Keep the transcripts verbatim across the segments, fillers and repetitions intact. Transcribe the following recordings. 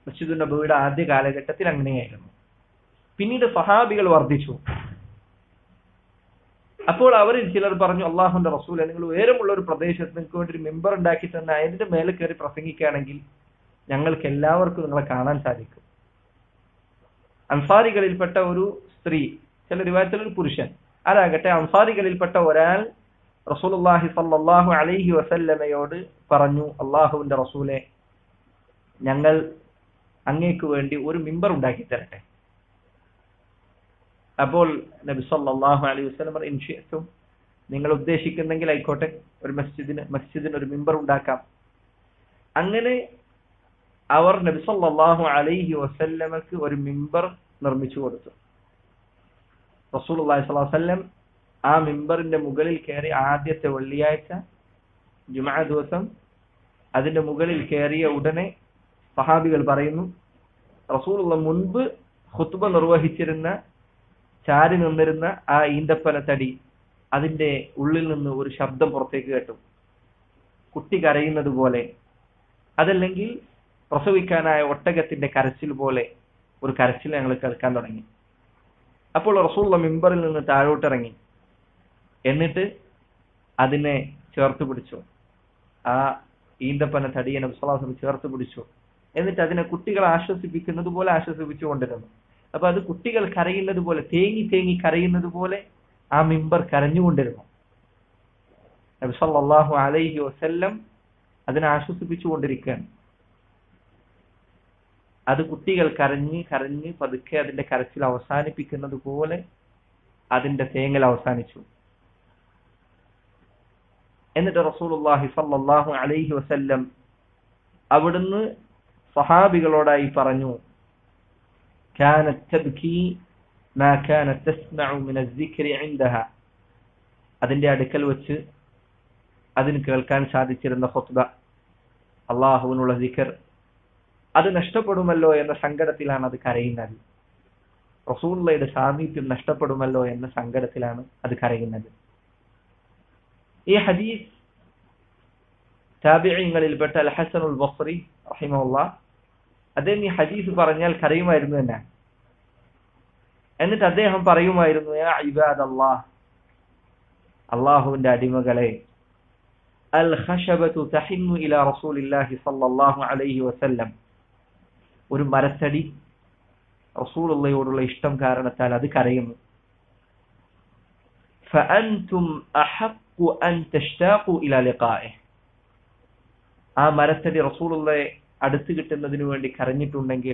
മസ്ജിദുൻ നബവിയുടെ ആദ്യ കാലഘട്ടത്തിൽ അങ്ങനെയായിരുന്നു. പിന്നീട് സഹാബികൾ വർദ്ധിച്ചു. അപ്പോൾ അവരിൽ ചിലർ പറഞ്ഞു, അള്ളാഹുന്റെ റസൂലെ, നിങ്ങൾ ഉയരമുള്ള ഒരു പ്രദേശത്ത് നിങ്ങൾക്ക് വേണ്ടി ഒരു മെമ്പർ ഉണ്ടാക്കി തന്നെ അതിന്റെ മേലെ കയറി പ്രസംഗിക്കുകയാണെങ്കിൽ ഞങ്ങൾക്ക് എല്ലാവർക്കും നിങ്ങളെ കാണാൻ സാധിക്കും. അൻസാരികളിൽപ്പെട്ട ഒരു സ്ത്രീ, ചില റിവായത്തിൽ ഒരു പുരുഷൻ, അതാകട്ടെ അൻസാരികളിൽപ്പെട്ട ഒരാൾ റസൂലുള്ളാഹി സ്വല്ലല്ലാഹു അലൈഹി വസല്ലമയോട് പറഞ്ഞു, അള്ളാഹുവിന്റെ റസൂലെ, ഞങ്ങൾ അങ്ങേക്ക് വേണ്ടി ഒരു മിമ്പർ ഉണ്ടാക്കി തരട്ടെ. അപ്പോൾ നബി സല്ലല്ലാഹു അലൈഹി വസല്ലം പറഞ്ഞു, ഇൻഷിഅ്തും, നിങ്ങൾ ഉദ്ദേശിക്കുന്നെങ്കിൽ ആയിക്കോട്ടെ, ഒരു മസ്ജിദിന് മസ്ജിദിന് ഒരു മിമ്പർ ഉണ്ടാക്കാം. അങ്ങനെ അവർ നബി സല്ലല്ലാഹു അലൈഹി വസല്ലമക്ക് ഒരു മിമ്പർ നിർമ്മിച്ചു കൊടുത്തു. റസൂലുള്ളാഹി സ്വല്ലല്ലാഹു അലൈഹി വസല്ലം ആ മിമ്പറിന്റെ മുകളിൽ കയറി ആദ്യത്തെ വെള്ളിയാഴ്ച ജുമുഅ ദിവസം അതിന്റെ മുകളിൽ കയറിയ ഉടനെ സഹാബികൾ പറയുന്നു, റസൂലുള്ള മുൻപ് ഖുത്ബ നിർവഹിച്ചിരുന്ന ചാരി നിന്നിരുന്ന ആ ഈന്തപ്പന തടി, അതിന്റെ ഉള്ളിൽ നിന്ന് ഒരു ശബ്ദം പുറത്തേക്ക് കേട്ടു, കുട്ടി കരയുന്നത് പോലെ, അതല്ലെങ്കിൽ പ്രസവിക്കാനായ ഒട്ടകത്തിന്റെ കരച്ചിൽ പോലെ ഒരു കരച്ചിൽ ഞങ്ങൾ കേൾക്കാൻ തുടങ്ങി. അപ്പോൾ റസൂലുള്ള മിമ്പറിൽ നിന്ന് താഴോട്ടിറങ്ങി, എന്നിട്ട് അതിനെ ചേർത്ത് പിടിച്ചു, ആ ഈന്തപ്പന തടിയെ നബി സല്ലല്ലാഹു അലൈഹി വസല്ലം ചേർത്ത് പിടിച്ചു. എന്നിട്ട് അതിനെ കുട്ടികളെ ആശ്വസിപ്പിക്കുന്നത് പോലെ ആശ്വസിപ്പിച്ചു കൊണ്ടിരുന്നു. അപ്പൊ അത് കുട്ടികൾ കരയുന്നത് പോലെ, തേങ്ങി തേങ്ങി കരയുന്നത് പോലെ ആ മിമ്പർ കരഞ്ഞുകൊണ്ടിരുന്നു. നബി സല്ലല്ലാഹു അലൈഹി വസല്ലം അതിനെ ആശ്വസിപ്പിച്ചു കൊണ്ടിരിക്കുകയാണ്. അത് കുട്ടികൾ കരഞ്ഞ് കരഞ്ഞ് പതുക്കെ അതിന്റെ കരച്ചിൽ അവസാനിപ്പിക്കുന്നത് പോലെ അതിന്റെ തേങ്ങൽ അവസാനിച്ചു. എന്നിട്ട് റസൂലുള്ളാഹി സ്വല്ലല്ലാഹു അലൈഹി വസല്ലം അവിടുന്ന് സഹാബികളോടായി പറഞ്ഞു, കാനത് തബ്കി മാ കാനത് തസ്മഉ മിന അസ്സിക്രി ഇൻദഹാ, അതിന്റെ അടുക്കൽ വെച്ച് അതിന് കേൾക്കാൻ സാധിച്ചിരുന്ന ഖുത്ബ, അല്ലാഹുവിനുള്ള ദിക്ർ, അത് നഷ്ടപ്പെടുമല്ലോ എന്ന സങ്കടത്തിലാണ് അത് കരയുന്നത്. റസൂലുള്ളാഹിയുടെ സാമീപ്യം നഷ്ടപ്പെടുമല്ലോ എന്ന സങ്കടത്തിലാണ് അത് കരയുന്നത്. ഈ ഹദീസ് താബിഈങ്ങളിൽപ്പെട്ട അൽ ഹസനുൽ ബസ്രി റഹിമഹുല്ലാഹ് അദ്ദേഹം ഈ ഹദീസ് പറഞ്ഞാൽ കരയുമായിരുന്നു തന്നെ. എന്നിട്ട് അദ്ദേഹം പറയുമായിരുന്നു, യാ ഇബാദല്ലാഹ്, അല്ലാഹുവിന്റെ അടിമകളെ, അൽ ഖശബതു തഹിന്നു ഇലാ റസൂലില്ലാഹി സ്വല്ലല്ലാഹു അലൈഹി വസല്ലം, ഒരു മരത്തടി റസൂലുള്ളാഹിയോടുള്ള ഇഷ്ടം കാരണത്താൽ അത് കരയുന്നു. ഫഅൻതും അഹഖു അൻ തഷ്താഖു ഇലാ ലിഖാഇഹി, ആ മരത്തടി റസൂലുള്ളാഹിയെ അടുത്ത് കിട്ടുന്നതിന് വേണ്ടി കരഞ്ഞിട്ടുണ്ടെങ്കിൽ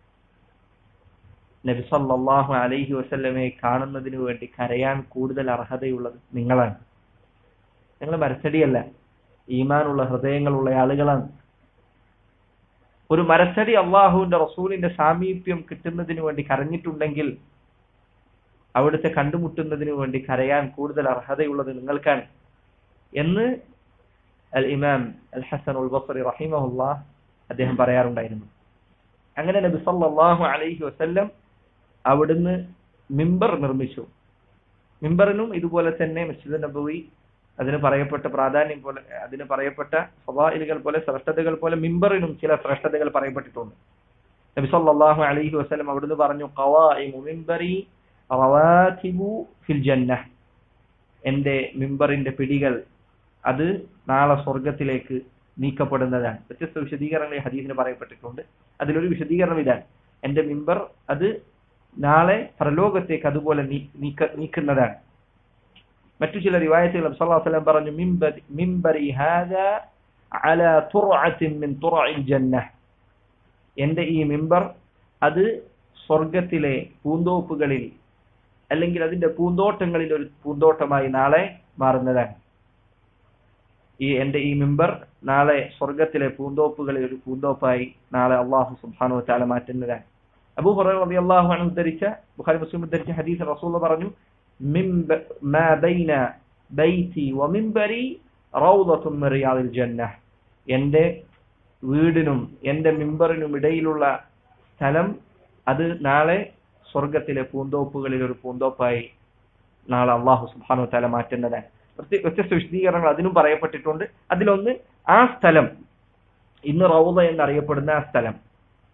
നബി സല്ലല്ലാഹു അലൈഹി വസല്ലമയെ കാണുന്നതിന് വേണ്ടി കരയാൻ കൂടുതൽ അർഹതയുള്ളത് നിങ്ങളാണ്. നിങ്ങൾ മരത്തടിയല്ല, ഈമാനുള്ള ഹൃദയങ്ങളുള്ള ആളുകളാണ്. ഒരു മരത്തടി അള്ളാഹുവിന്റെ റസൂലിന്റെ സാമീപ്യം കിട്ടുന്നതിന് വേണ്ടി കരഞ്ഞിട്ടുണ്ടെങ്കിൽ അവിടുത്തെ കണ്ടുമുട്ടുന്നതിന് വേണ്ടി കരയാൻ കൂടുതൽ അർഹതയുള്ളത് നിങ്ങൾക്കാണ് എന്ന് അൽ ഇമാം അൽ ഹസനുൽ ബസ്രി റഹിമഹുല്ലാഹ് അദ്ദേഹം പറയാറുണ്ടായിരുന്നു. അങ്ങനെ നബി സല്ലല്ലാഹു അലൈഹി വസല്ലം അവിടുന്ന് മിമ്പർ നിർമ്മിച്ചു. മിമ്പറിനും ഇതുപോലെ തന്നെ മസ്ജിദ് നബവി അതിന് പറയപ്പെട്ട പ്രാധാന്യം പോലെ, അതിന് പറയപ്പെട്ട ഫളായിലുകൾ പോലെ, ശ്രേഷ്ഠതകൾ പോലെ മിമ്പറിനും ചില ശ്രേഷ്ഠതകൾ പറയപ്പെട്ടിട്ടുണ്ട്. നബി സല്ലല്ലാഹു അലൈഹി വസല്ലം അവിടുന്ന് പറഞ്ഞു, ഖവാഇമു മിമ്പറി റവാതിബു ഫിൽ ജന്നഹ്, എന്റെ മിമ്പറിന്റെ പിടികൾ അത് നാളെ സ്വർഗത്തിലേക്ക് നീക്കപ്പെടുന്നതാണ്. വ്യത്യസ്ത വിശദീകരണങ്ങൾ ഈ ഹദീസിന് പറയപ്പെട്ടിട്ടുണ്ട്. അതിലൊരു വിശദീകരണം ഇതാണ്, എന്റെ മിമ്പർ അത് നാളെ പ്രലോകത്തേക്ക് അതുപോലെ നീക്ക നീക്കുന്നതാണ്. മറ്റു ചില റിവായത്തുകൾ നബി സല്ലല്ലാഹു അലൈഹി വസല്ലം പറഞ്ഞു, മിമ്പരി മിമ്പരി ഹാദാ അലാ തുർഅത്തിൻ മിൻ തുറഇൽ ജന്നഹ്, എന്റെ ഈ മിമ്പർ അത് സ്വർഗത്തിലെ പൂന്തോപ്പുകളിൽ അല്ലെങ്കിൽ അതിന്റെ പൂന്തോട്ടങ്ങളിൽ ഒരു പൂന്തോട്ടമായി നാളെ മാറുന്നതാണ്. ഈ എന്റെ ഈ മിമ്പർ നാളെ സ്വർഗത്തിലെ പൂന്തോപ്പുകളിൽ ഒരു പൂന്തോപ്പായി നാളെ അല്ലാഹു സുബ്ഹാനഹു വ തആല മാറ്റുന്നതാണ്. അബൂ ഹുറൈറ റളിയല്ലാഹു അൻഹു ഉദ്ധരിച്ച, ബുഖാരി മുസ്ലിം ഉദ്ധരിച്ച ഹദീസ് റസൂലുള്ളാഹി പറഞ്ഞു, മാ ബൈന ബൈതി വ മിമ്പരി റൗദത്തുൻ മിൻ റിയാദിൽ ജന്നഹ്, എന്റെ വീടിനും എന്റെ മിമ്പറിനും ഇടയിലുള്ള സ്ഥലം അത് നാളെ സ്വർഗത്തിലെ പൂന്തോപ്പുകളിൽ ഒരു പൂന്തോപ്പായി നാളെ അല്ലാഹു സുബ്ഹാനഹു വ തആല മാറ്റുന്നതാണ്. വ്യത്യസ്ത വിശദീകരണങ്ങൾ അതിനും പറയപ്പെട്ടിട്ടുണ്ട്. അതിലൊന്ന്, ആ സ്ഥലം ഇന്ന് റൗദ എന്നറിയപ്പെടുന്ന ആ സ്ഥലം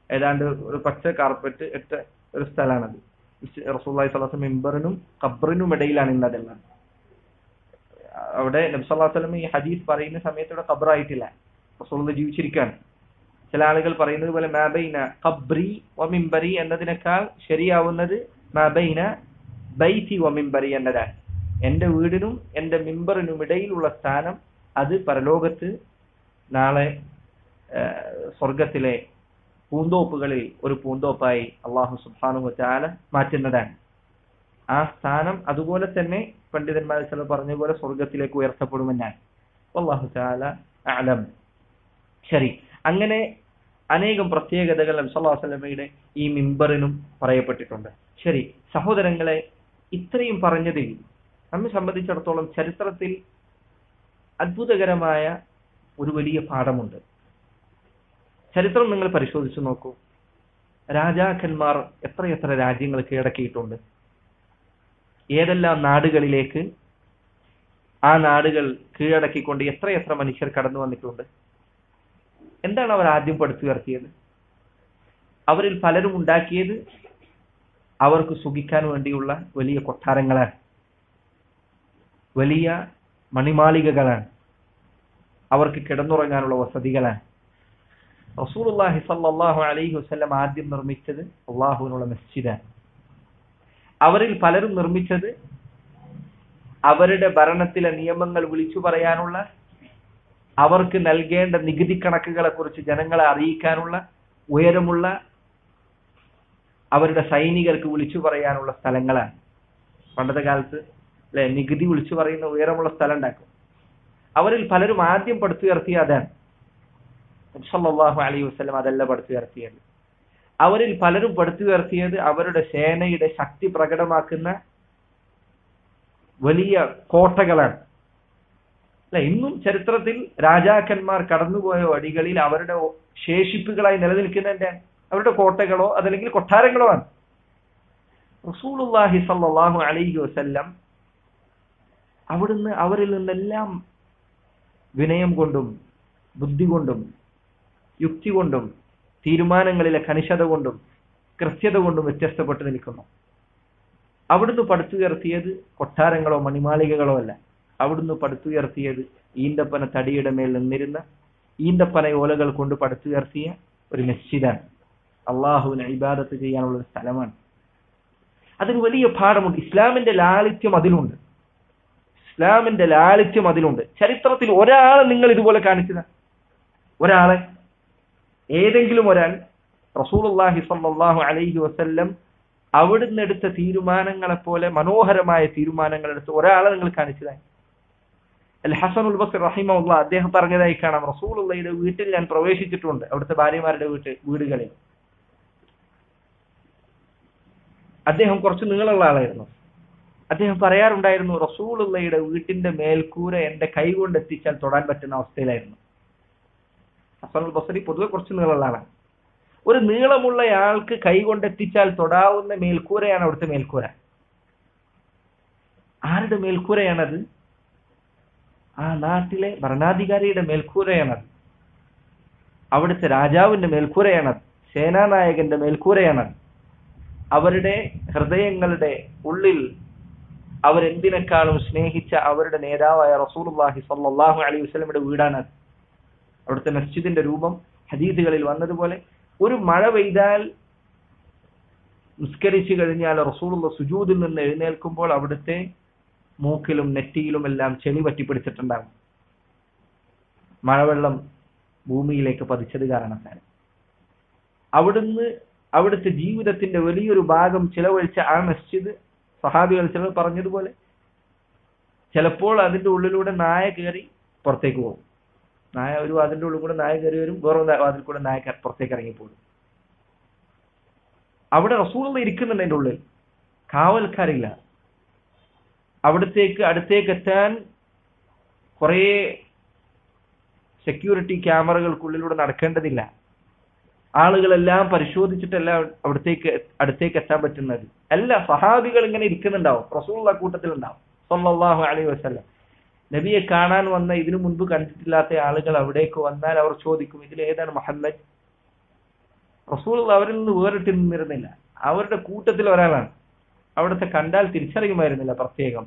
ഏതാണ്ട് ഒരു പച്ച കാർപ്പറ്റ് ഇട്ട ഒരു സ്ഥലമാണത്. റസൂലുള്ളാഹി സ്വല്ലല്ലാഹു അലൈഹി വസല്ലം മിമ്പറിനും ഖബ്റിനും ഇടയിലാണ് ഇന്നതെല്ലാം. അവിടെ നബി സല്ലല്ലാഹു അലൈഹി വസല്ലം ഈ ഹദീസ് പറയുന്ന സമയത്ത് ഇവിടെ ഖബ്റായിട്ടില്ല, റസൂലുള്ളാഹി ജീവിച്ചിരിക്കുകയാണ്. ചില ആളുകൾ പറയുന്നത് പോലെ മാബൈന ഖബ്രി വ മിമ്പരി എന്നതിനേക്കാൾ ശരിയാവുന്നത് മാബൈന ബൈതി വ മിമ്പരി എന്നതാണ്. എന്റെ വീടിനും എന്റെ മിമ്പറിനും ഇടയിലുള്ള സ്ഥാനം അത് പരലോകത്ത് നാളെ സ്വർഗത്തിലെ പൂന്തോപ്പുകളിൽ ഒരു പൂന്തോപ്പായി അള്ളാഹു സുബ്ഹാനഹു വ തആല മാറ്റുന്നതാണ്. ആ സ്ഥാനം അതുപോലെ തന്നെ പണ്ഡിതന്മാർ ചിലർ പറഞ്ഞ പോലെ സ്വർഗത്തിലേക്ക് ഉയർത്തപ്പെടുമെന്നാണ്. അല്ലാഹു തആല അഅലം. ശരി, അങ്ങനെ അനേകം പ്രത്യേകതകൾ നബി സല്ലല്ലാഹു അലൈഹി വസല്ലമയുടെ ഈ മിമ്പറിനും പറയപ്പെട്ടിട്ടുണ്ട്. ശരി സഹോദരങ്ങളെ, ഇത്രയും പറഞ്ഞതിൽ നമ്മെ സംബന്ധിച്ചിടത്തോളം ചരിത്രത്തിൽ അത്ഭുതകരമായ ഒരു വലിയ പാഠമുണ്ട്. ചരിത്രം നിങ്ങൾ പരിശോധിച്ചു നോക്കൂ. രാജാക്കന്മാർ എത്രയെത്ര രാജ്യങ്ങൾ കീഴടക്കിയിട്ടുണ്ട്. ഏതെല്ലാം നാടുകളിലേക്ക് ആ നാടുകൾ കീഴടക്കിക്കൊണ്ട് എത്രയെത്ര മനുഷ്യർ കടന്നു വന്നിട്ടുണ്ട്. എന്താണ് അവർ ആദ്യം പടുത്തുയർത്തിയത്? അവരിൽ പലരും ഉണ്ടാക്കിയത് അവർക്ക് സുഖിക്കാൻ വേണ്ടിയുള്ള വലിയ കൊട്ടാരങ്ങളാണ്, വലിയ മണിമാളികകളാണ്, അവർക്ക് കിടന്നുറങ്ങാനുള്ള വസതികളാണ്. റസൂലുള്ളാഹി സ്വല്ലല്ലാഹു അലൈഹി വസല്ലം ആദ്യം നിർമ്മിച്ചത് അല്ലാഹുവിനുള്ള മസ്ജിദാണ്. അവരിൽ പലരും നിർമ്മിച്ചത് അവരുടെ ഭരണത്തിലെ നിയമങ്ങൾ വിളിച്ചു പറയാനുള്ള, അവർക്ക് നൽകേണ്ട നികുതി കണക്കുകളെ കുറിച്ച് ജനങ്ങളെ അറിയിക്കാനുള്ള ഉയരമുള്ള, അവരുടെ സൈനികർക്ക് വിളിച്ചു പറയാനുള്ള സ്ഥലങ്ങളാണ്. പണ്ടത്തെ കാലത്ത് അല്ലെ നികുതി വിളിച്ചു പറയുന്ന ഉയരമുള്ള സ്ഥലം ഉണ്ടാക്കും. അവരിൽ പലരും ആദ്യം പടുത്തുയർത്തിയ അതാണ്. നബി സല്ലല്ലാഹു അലൈഹി വസല്ലം അതല്ല പടുത്തുയർത്തിയത്. അവരിൽ പലരും പടുത്തുയർത്തിയത് അവരുടെ സേനയുടെ ശക്തി പ്രകടമാക്കുന്ന വലിയ കോട്ടകളാണ്. അല്ലെ, ഇന്നും ചരിത്രത്തിൽ രാജാക്കന്മാർ കടന്നുപോയ വഴികളിൽ അവരുടെ ശേഷിപ്പുകളായി നിലനിൽക്കുന്നതിന്റെ അവരുടെ കോട്ടകളോ അതല്ലെങ്കിൽ കൊട്ടാരങ്ങളോ ആണ്. റസൂലുള്ളാഹി സ്വല്ലല്ലാഹു അലൈഹി വസല്ലം അവിടുന്ന് അവരിൽ നിന്നെല്ലാം വിനയം കൊണ്ടും ബുദ്ധി കൊണ്ടും യുക്തി കൊണ്ടും തീരുമാനങ്ങളിലെ കണിശത കൊണ്ടും കൃത്യത കൊണ്ടും വ്യത്യസ്തപ്പെട്ട് നിൽക്കുന്നു. അവിടുന്ന് പടുത്തുയർത്തിയത് കൊട്ടാരങ്ങളോ മണിമാളികകളോ അല്ല. അവിടുന്ന് പടുത്തുയർത്തിയത് ഈന്തപ്പന തടിയുടെ മേൽ നിന്നിരുന്ന ഈന്തപ്പന ഓലകൾ കൊണ്ട് പടുത്തുയർത്തിയ ഒരു മസ്ജിദാണ്. അള്ളാഹുവിനെ ഇബാദത്ത് ചെയ്യാനുള്ള ഒരു സ്ഥലമാണ്. അതിന് വലിയ പാഠമുണ്ട്. ഇസ്ലാമിന്റെ ലാളിത്യം അതിലുണ്ട്. ഇസ്ലാമിന്റെ ലാളിത്യം അതിലുണ്ട്. ചരിത്രത്തിൽ ഒരാളെ നിങ്ങൾ ഇതുപോലെ കാണിച്ചത്, ഒരാളെ, ഏതെങ്കിലും ഒരാൾ റസൂലുള്ളാഹി സ്വല്ലല്ലാഹു അലൈഹി വസല്ലം അവിടുന്ന് എടുത്ത തീരുമാനങ്ങളെ പോലെ മനോഹരമായ തീരുമാനങ്ങൾ എടുത്ത് ഒരാളെ നിങ്ങൾ കാണിച്ചതായി. അൽ ഹസനുൽ ബസ്രി റഹിമഹുല്ലാഹ് അദ്ദേഹം പറഞ്ഞതായി കാണാം, റസൂലുള്ളാഹിയുടെ വീട്ടിൽ ഞാൻ പ്രവേശിച്ചിട്ടുണ്ട്, അവിടുത്തെ ഭാര്യമാരുടെ വീട്ട് വീടുകളിൽ. അദ്ദേഹം കുറച്ച് നീളമുള്ള ആളായിരുന്നു. അദ്ദേഹം പറയാറുണ്ടായിരുന്നു, റസൂലുള്ളാഹിയുടെ വീട്ടിന്റെ മേൽക്കൂര എന്റെ കൈ കൊണ്ട് എത്തിച്ചാൽ തൊടാൻ പറ്റുന്ന അവസ്ഥയിലായിരുന്നു. ഹസനുൽ ബസ്രി പൊതുവെ കുറച്ച് നീളമുള്ള ആളാണ്. ഒരു നീളമുള്ള ആൾക്ക് കൈ കൊണ്ടെത്തിച്ചാൽ തൊടാവുന്ന മേൽക്കൂരയാണ് അവിടുത്തെ മേൽക്കൂര. ആരുടെ മേൽക്കൂരയാണത്? ആ നാട്ടിലെ ഭരണാധികാരിയുടെ മേൽക്കൂരയാണത്. അവിടുത്തെ രാജാവിന്റെ മേൽക്കൂരയാണത്. സേനാനായകന്റെ മേൽക്കൂരയാണത്. അവരുടെ ഹൃദയങ്ങളുടെ ഉള്ളിൽ അവരെന്തിനേക്കാളും സ്നേഹിച്ച അവരുടെ നേതാവായ റസൂലുള്ളാഹി സ്വല്ലല്ലാഹു അലൈഹി വസല്ലമയുടെ വീടാണ്. അവിടുത്തെ മസ്ജിദിന്റെ രൂപം ഹദീസുകളിൽ വന്നതുപോലെ ഒരു മഴ പെയ്താൽ നിസ്കരിച്ചു കഴിഞ്ഞാൽ റസൂലുള്ളാഹി സുജൂദിൽ നിന്ന് എഴുന്നേൽക്കുമ്പോൾ അവിടുത്തെ മൂക്കിലും നെറ്റിയിലും എല്ലാം ചെളി പറ്റിപ്പിടിച്ചിട്ടുണ്ടാകും, മഴവെള്ളം ഭൂമിയിലേക്ക് പതിച്ചത് കാരണത്താൽ. അവിടുന്ന് അവിടുത്തെ ജീവിതത്തിന്റെ വലിയൊരു ഭാഗം ചിലവഴിച്ച ആ മസ്ജിദ്, സഹാബികൾ ചിലർ പറഞ്ഞതുപോലെ ചിലപ്പോൾ അതിന്റെ ഉള്ളിലൂടെ നായ കയറി പുറത്തേക്ക് പോകും. നായ ഒരു വാതിന്റെ ഉള്ളിൽ കൂടെ നായ കയറി വരും, വേറെ വാതിൽ കൂടെ നായ പുറത്തേക്ക് ഇറങ്ങിപ്പോകും. അവിടെ റസൂലുള്ളാഹി ഇരിക്കുന്നുണ്ട് അതിന്റെ ഉള്ളിൽ, കാവൽക്കാരില്ല. അവിടത്തേക്ക് അടുത്തേക്ക് എത്താൻ കുറേ സെക്യൂരിറ്റി ക്യാമറകൾക്കുള്ളിലൂടെ നടക്കേണ്ടതില്ല. ആളുകളെല്ലാം പരിശോധിച്ചിട്ടല്ല അവിടത്തേക്ക് അടുത്തേക്ക് എത്താൻ പറ്റുന്നത്. അല്ല, സഹാബികൾ ഇങ്ങനെ ഇരിക്കുന്നുണ്ടാവും, റസൂലുള്ളാഹി കൂട്ടത്തിലുണ്ടാവും സ്വല്ലല്ലാഹു അലൈഹി വസല്ലം. നബിയെ കാണാൻ വന്ന ഇതിനു മുൻപ് കണ്ടിട്ടില്ലാത്ത ആളുകൾ അവിടേക്ക് വന്നാൽ അവർ ചോദിക്കും, ഇതിൽ ഏതാണ് മുഹമ്മദ്? റസൂലുള്ള അവരിൽ നിന്ന് വേറിട്ട് നിന്നിരുന്നില്ല. അവരുടെ കൂട്ടത്തിൽ ഒരാളാണ്. അവിടുത്തെ കണ്ടാൽ തിരിച്ചറിയുമായിരുന്നില്ല പ്രത്യേകം.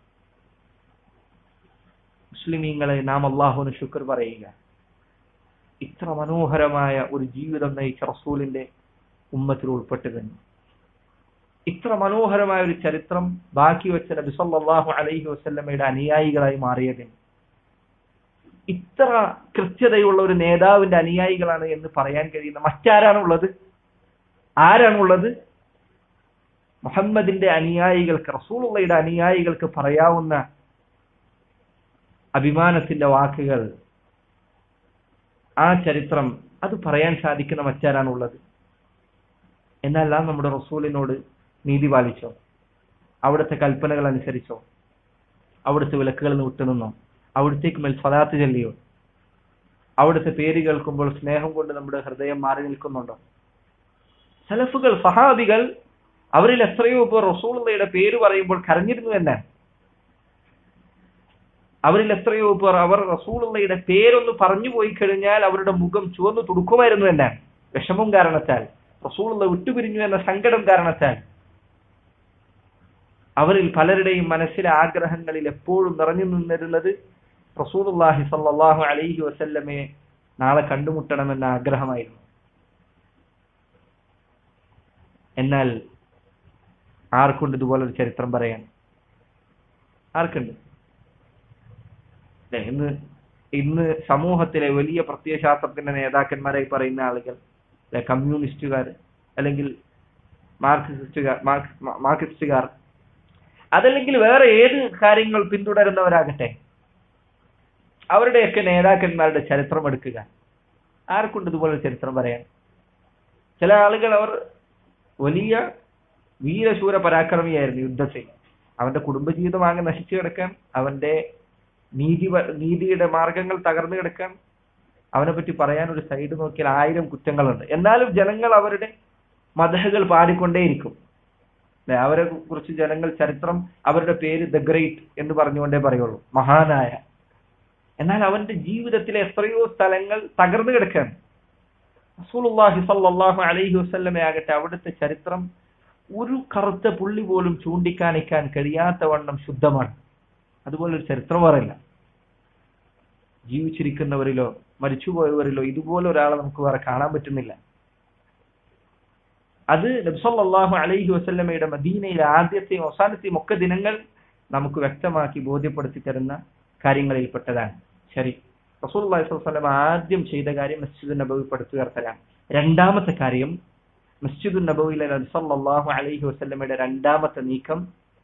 മുസ്ലിമീങ്ങളെ, നാം അള്ളാഹുവിന് ശുക്ർ പറയുക. ഇത്ര മനോഹരമായ ഒരു ജീവിതം നയിച്ച റസൂലിന്റെ ഉമ്മത്തിൽ ഉൾപ്പെട്ടിരുന്നു. ഇത്ര മനോഹരമായ ഒരു ചരിത്രം ബാക്കി വെച്ച നബി സല്ലല്ലാഹു അലൈഹി വസല്ലമയുടെ അനുയായികളായി മാറിയതിന്, ഇത്ര കൃത്യതയുള്ള ഒരു നേതാവിന്റെ അനുയായികളാണ് എന്ന് പറയാൻ കഴിയുന്ന മറ്റാരാണുള്ളത്? ആരാണുള്ളത്? മുഹമ്മദിന്റെ അനുയായികൾക്ക്, റസൂലുള്ളാഹിയുടെ അനുയായികൾക്ക് പറയാവുന്ന അഭിമാനത്തിന്റെ വാക്കുകൾ, ആ ചരിത്രം, അത് പറയാൻ സാധിക്കുന്ന മറ്റാരാണുള്ളത്? എന്നാൽ നാം നമ്മുടെ റസൂലിനോട് നീതി പാലിച്ചോ? അവിടുത്തെ കൽപ്പനകൾ അനുസരിച്ചോ? അവിടുത്തെ വിലക്കുകളിൽ നിന്ന് വിട്ടുനിന്നോ? അവിടുത്തേക്ക് മേൽ സ്വലാത്ത് ചൊല്ലിയോ? അവിടുത്തെ പേര് കേൾക്കുമ്പോൾ സ്നേഹം കൊണ്ട് നമ്മുടെ ഹൃദയം മാറി നിൽക്കുന്നുണ്ടോ? സലഫുകൾ, സഹാബികൾ, അവരിൽ എത്രയോ പേർ റസൂലുള്ളാഹിയുടെ പേര് പറയുമ്പോൾ കരഞ്ഞിരുന്നു എന്നാണ്. അവരിൽ എത്രയോ പേർ അവർ റസൂലുള്ളാഹിയുടെ പേരൊന്ന് പറഞ്ഞു പോയി കഴിഞ്ഞാൽ അവരുടെ മുഖം ചുവന്നു തുടുക്കുമായിരുന്നു എന്നാണ്. വിഷമം കാരണത്താൽ, റസൂലുള്ളാഹി വിട്ടുപിരിഞ്ഞു എന്ന സങ്കടം കാരണത്താൽ. അവരിൽ പലരുടെയും മനസ്സിലെ ആഗ്രഹങ്ങളിൽ എപ്പോഴും നിറഞ്ഞു നിന്നിരുന്നത് റസൂലുള്ളാഹി സ്വല്ലല്ലാഹു അലൈഹി വസല്ലമയെ നാളെ കണ്ടുമുട്ടണമെന്ന ആഗ്രഹമായിരുന്നു. എന്നാൽ ആർക്കുണ്ട് ഇതുപോലൊരു ചരിത്രം പറയാൻ? ആർക്കുണ്ട്? ഇന്ന് ഇന്ന് സമൂഹത്തിലെ വലിയ പ്രത്യയശാസ്ത്രത്തിന്റെ നേതാക്കന്മാരായി പറയുന്ന ആളുകൾ, കമ്മ്യൂണിസ്റ്റുകാർ, അല്ലെങ്കിൽ മാർക്സിസ്റ്റുകാർ മാർക്സിസ്റ്റുകാർ അതല്ലെങ്കിൽ വേറെ ഏത് കാര്യങ്ങൾ പിന്തുടരുന്നവരാകട്ടെ, അവരുടെയൊക്കെ നേതാക്കന്മാരുടെ ചരിത്രം എടുക്കുക. ആർക്കുണ്ട് ഇതുപോലെ ചരിത്രം പറയാൻ? ചില ആളുകൾ, അവർ വലിയ വീരശൂര പരാക്രമിയായിരുന്നു യുദ്ധത്തിൽ. അവന്റെ കുടുംബജീവിതം ആകെ നശിച്ചു കിടക്കാൻ, അവന്റെ നീതി നീതിയുടെ മാർഗങ്ങൾ തകർന്നു കിടക്കാൻ, അവനെ പറ്റി പറയാൻ ഒരു സൈഡ് നോക്കിയാൽ ആയിരം കുറ്റങ്ങളുണ്ട്. എന്നാലും ജനങ്ങൾ അവരുടെ മദഹുകൾ പാടിക്കൊണ്ടേയിരിക്കും. അവരെ കുറിച്ച് ജനങ്ങൾ ചരിത്രം, അവരുടെ പേര് ദ ഗ്രേറ്റ് എന്ന് പറഞ്ഞുകൊണ്ടേ പറയുള്ളൂ, മഹാനായ. എന്നാൽ അവന്റെ ജീവിതത്തിലെ എത്രയോ സ്ഥലങ്ങൾ തകർന്നു കിടക്കുകയാണ്. റസൂലുള്ളാഹി സ്വല്ലല്ലാഹു അലൈഹി വസല്ലമ ആകട്ടെ, അവിടുത്തെ ചരിത്രം ഒരു കറുത്ത പുള്ളി പോലും ചൂണ്ടിക്കാണിക്കാൻ കഴിയാത്ത വണ്ണം ശുദ്ധമാണ്. അതുപോലെ ഒരു ചരിത്രം പറയില്ല. ജീവിച്ചിരിക്കുന്നവരിലോ മരിച്ചുപോയവരിലോ ഇതുപോലെ ഒരാളെ നമുക്ക് വേറെ കാണാൻ പറ്റുന്നില്ല. അത് നബി സല്ലല്ലാഹു അലൈഹി വസല്ലമയുടെ മദീനയിലെ ആദ്യത്തെയും അവസാനത്തെയും ഒക്കെ ദിനങ്ങൾ നമുക്ക് വ്യക്തമാക്കി ബോധ്യപ്പെടുത്തി തരുന്ന കാര്യങ്ങളിൽപ്പെട്ടതാണ്. ശരി, റസൂലുള്ളാഹി സ്വല്ലല്ലാഹു അലൈഹി വസല്ലം ആദ്യം ചെയ്ത കാര്യം മസ്ജിദുൻ നബവി പടുത്തുയർത്തലാണ്. രണ്ടാമത്തെ കാര്യം, മസ്ജിദുൻ നബവിയിലെ നബി സല്ലല്ലാഹു അലൈഹി വസല്ലമയുടെ രണ്ടാമത്തെ നീക്കം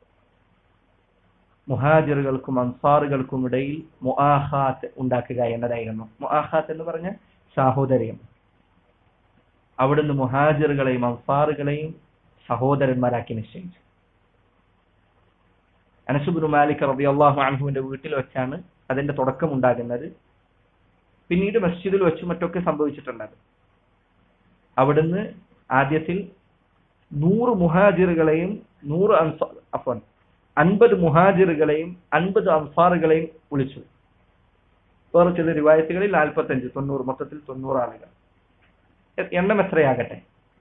മുഹാജിറുകൾക്കും അൻസാറുകൾക്കും ഇടയിൽ മുആഖാത്ത് ഉണ്ടാക്കുക എന്നതായിരുന്നു. മുആഖാത്ത് എന്ന് പറഞ്ഞ സാഹോദര്യം. അവിടുന്ന് മുഹാജിറുകളെയും അൻസാറുകളെയും സഹോദരന്മാരാക്കി നിശ്ചയിച്ചു. അനസ് ഇബ്നു മാലിക് റളിയല്ലാഹു അൻഹുവിന്റെ വീട്ടിൽ വെച്ചാണ് അതിന്റെ തുടക്കം ഉണ്ടാകുന്നത്. പിന്നീട് മസ്ജിദിൽ വെച്ച് മറ്റൊക്കെ സംഭവിച്ചിട്ടുണ്ട്. അവിടുന്ന് ആദ്യത്തിൽ നൂറ് മുഹാജിറുകളെയും നൂറ് അൻസാർ അഫ്വാൻ അൻപത് മുഹാജിറുകളെയും അൻപത് അൻസാറുകളെയും വിളിച്ചു. വേറെ ചില റിവായത്തുകളിൽ നാൽപ്പത്തഞ്ച് തൊണ്ണൂറ് മൊത്തത്തിൽ തൊണ്ണൂറ് ആളുകൾ. എണ്ണം എത്രയാകട്ടെ,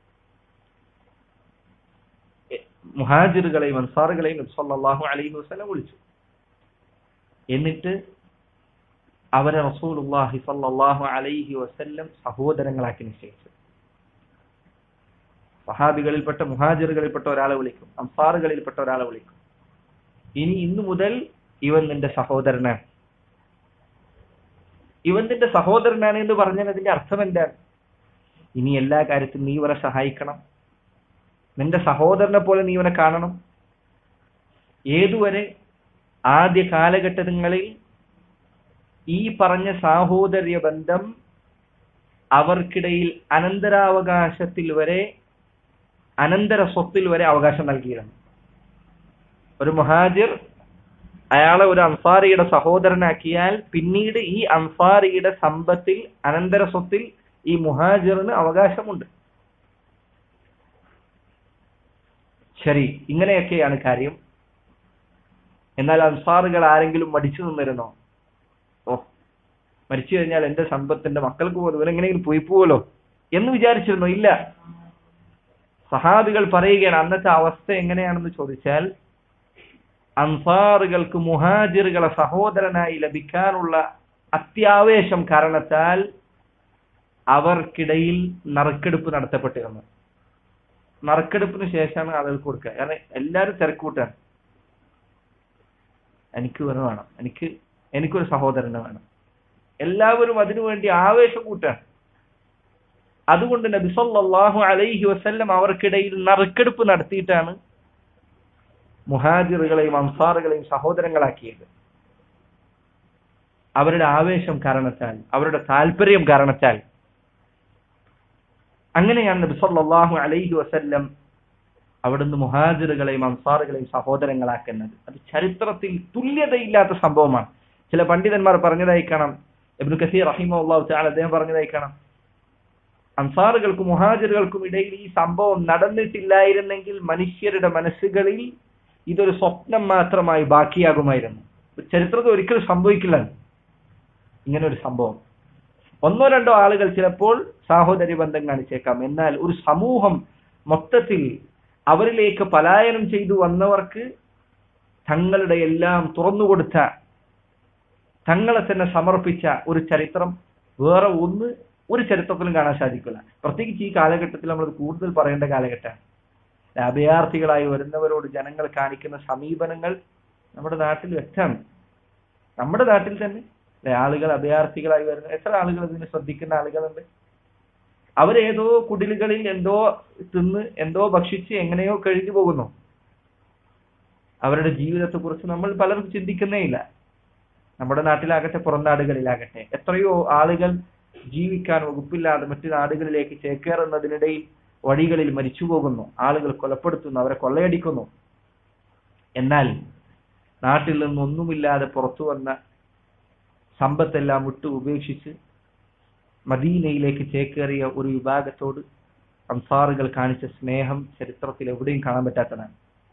മുഹാജിറുകളെയും അൻസാറുകളെയും നബി സല്ലല്ലാഹു അലൈഹി വസല്ലം വിളിച്ചു. എന്നിട്ട് അവരെ റസൂലുള്ളാഹി സ്വല്ലല്ലാഹു അലൈഹി വസല്ലം സഹോദരങ്ങളാക്കി നിശ്ചയിച്ചു. സഹാബികളിൽപ്പെട്ട മുഹാജിറുകളിൽപ്പെട്ട ഒരാളെ വിളിക്കും, അൻസാറുകളിൽപ്പെട്ട ഒരാളെ വിളിക്കും. ഇനി ഇന്നു മുതൽ ഇവൻ നിന്റെ സഹോദരനാണ്. ഇവൻ നിന്റെ സഹോദരനാണ് എന്ന് പറഞ്ഞാൽ അതിന്റെ അർത്ഥം എന്താണ്? ഇനി എല്ലാ കാര്യത്തിലും നീ ഇവനെ സഹായിക്കണം, നിന്റെ സഹോദരനെ പോലെ നീ ഇവനെ കാണണം. ഏതുവരെ? ആദ്യ കാലഘട്ടങ്ങളിൽ ഈ പറഞ്ഞ സാഹോദര്യ ബന്ധം അവർക്കിടയിൽ അനന്തരാവകാശത്തിൽ വരെ, അനന്തര സ്വത്തിൽ വരെ അവകാശം നൽകിയിരുന്നു. ഒരു മുഹാജിർ അയാളെ ഒരു അൻസാരിയുടെ സഹോദരനാക്കിയാൽ പിന്നീട് ഈ അൻസാരിയുടെ സമ്പത്തിൽ, അനന്തര സ്വത്തിൽ ഈ മുഹാജിറിന് അവകാശമുണ്ട്. ശരി, ഇങ്ങനെയൊക്കെയാണ് കാര്യം. എന്നാൽ അൻസാറുകൾ ആരെങ്കിലും മടിച്ചു നിന്നിരുന്നോ? ഓ, മരിച്ചു കഴിഞ്ഞാൽ എന്റെ സമ്പത്തിന്റെ മക്കൾക്ക് പോലും ഇവനെങ്ങനെയെങ്കിലും പോയി പോവല്ലോ എന്ന് വിചാരിച്ചിരുന്നു? ഇല്ല. സഹാബികൾ പറയുകയാണ്, അന്നത്തെ അവസ്ഥ എങ്ങനെയാണെന്ന് ചോദിച്ചാൽ, അൻസാറുകൾക്ക് മുഹാജിറുകളെ സഹോദരനായി ലഭിക്കാനുള്ള അത്യാവേശം കാരണത്താൽ അവർക്കിടയിൽ നറുക്കെടുപ്പ് നടത്തപ്പെട്ടിരുന്നു. നറുക്കെടുപ്പിന് ശേഷമാണ് ആളുകൾക്ക് കൊടുക്കുക. കാരണം എല്ലാവരും തിരക്കൂട്ടാണ്. എനിക്ക് വേറെ വേണം, എനിക്ക് എനിക്കൊരു സഹോദരനെ വേണം, എല്ലാവരും അതിനുവേണ്ടി ആവേശം കൂട്ടാണ്. അതുകൊണ്ട് നബി സല്ലല്ലാഹു അലൈഹി വസല്ലം അവർക്കിടയിൽ നറുക്കെടുപ്പ് നടത്തിയിട്ടാണ് മുഹാജിറുകളെയും അൻസാറുകളെയും സഹോദരങ്ങളാക്കിയത്. അവരുടെ ആവേശം കാരണത്താൽ, അവരുടെ താല്പര്യം കാരണത്താൽ. അങ്ങനെയാണ് നബി സല്ലല്ലാഹു അലൈഹി വസല്ലം അവിടുന്ന് മുഹാജിറുകളെയും അൻസാറുകളെയും സഹോദരങ്ങളാക്കുന്നത്. അത് ചരിത്രത്തിൽ തുല്യതയില്ലാത്ത സംഭവമാണ്. ചില പണ്ഡിതന്മാർ പറഞ്ഞതായി കാണാം, ഇബ്നു കസീർ റഹിമഹുല്ലാഹു തആല അദ്ദേഹം പറഞ്ഞതായി കാണാം, അൻസാറുകൾക്കും മുഹാജിറുകൾക്കും ഇടയിൽ ഈ സംഭവം നടന്നിട്ടില്ലായിരുന്നെങ്കിൽ മനുഷ്യരുടെ മനസ്സുകളിൽ ഇതൊരു സ്വപ്നം മാത്രമായി ബാക്കിയാകുമായിരുന്നു. ചരിത്രത്തിൽ ഒരിക്കലും സംഭവിക്കില്ല ഇങ്ങനെ ഒരു സംഭവം. ഒന്നോ രണ്ടോ ആളുകൾ ചിലപ്പോൾ സാഹോദര്യ ബന്ധം കാണിച്ചേക്കാം. എന്നാൽ ഒരു സമൂഹം മൊത്തത്തിൽ അവരിലേക്ക് പലായനം ചെയ്തു വന്നവർക്ക് തങ്ങളുടെ എല്ലാം തുറന്നുകൊടുത്ത, തങ്ങളെ തന്നെ സമർപ്പിച്ച ഒരു ചരിത്രം വേറെ ഒന്ന് ഒരു ചരിത്രത്തിലും കാണാൻ സാധിക്കില്ല. പ്രത്യേകിച്ച് ഈ കാലഘട്ടത്തിൽ നമ്മൾ കൂടുതൽ പറയേണ്ട കാലഘട്ടമാണ്. അഭയാർത്ഥികളായി വരുന്നവരോട് ജനങ്ങൾ കാണിക്കുന്ന സമീപനങ്ങൾ നമ്മുടെ നാട്ടിൽ വ്യക്തമാണ്. നമ്മുടെ നാട്ടിൽ തന്നെ ആളുകൾ അഭയാർത്ഥികളായി വരുന്ന എത്ര ആളുകൾ ഇതിനെ ശ്രദ്ധിക്കുന്ന ആളുകളുണ്ട്. അവരേതോ കുടിലുകളിൽ എന്തോ തിന്ന് എന്തോ ഭക്ഷിച്ച് എങ്ങനെയോ കഴിഞ്ഞു പോകുന്നു. അവരുടെ ജീവിതത്തെ കുറിച്ച് നമ്മൾ പലരും ചിന്തിക്കുന്നേ ഇല്ല. നമ്മുടെ നാട്ടിലാകട്ടെ പുറം നാടുകളിലാകട്ടെ എത്രയോ ആളുകൾ ജീവിക്കാൻ വകുപ്പില്ലാതെ മറ്റു നാടുകളിലേക്ക് ചേക്കേറുന്നതിനിടയിൽ വഴികളിൽ മരിച്ചു പോകുന്നു, ആളുകൾ കൊലപ്പെടുത്തുന്നു, അവരെ കൊള്ളയടിക്കുന്നു. എന്നാൽ നാട്ടിൽ നിന്നൊന്നുമില്ലാതെ പുറത്തു വന്ന സമ്പത്തെല്ലാം വിട്ടു ഉപേക്ഷിച്ച് മദീനയിലേക്ക് ചേക്കേറിയ ഒരു വിഭാഗത്തോട് അൻസാറുകൾ കാണിച്ച സ്നേഹം ചരിത്രത്തിൽ എവിടെയും കാണാൻ പറ്റാത്തതാണ്.